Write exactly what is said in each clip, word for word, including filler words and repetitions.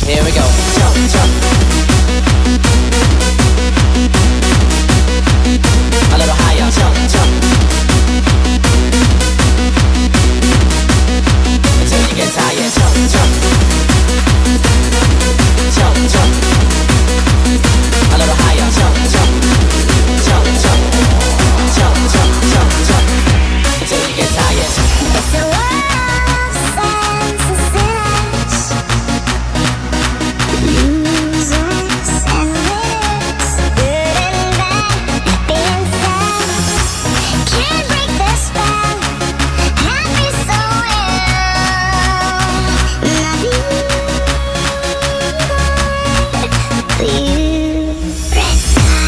Here we go. Jump, jump. A little higher. Jump, jump. Until you get tired. Jump, jump. Jump, jump. A little higher. Jump, jump. Jump, jump. Jump, jump, jump, jump. Until you get tired. It's a world senses, losers and winners, good and bad, being sad, can't break the spell, happy so well, not you, you, red sky.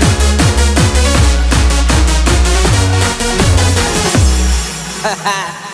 Ha ha!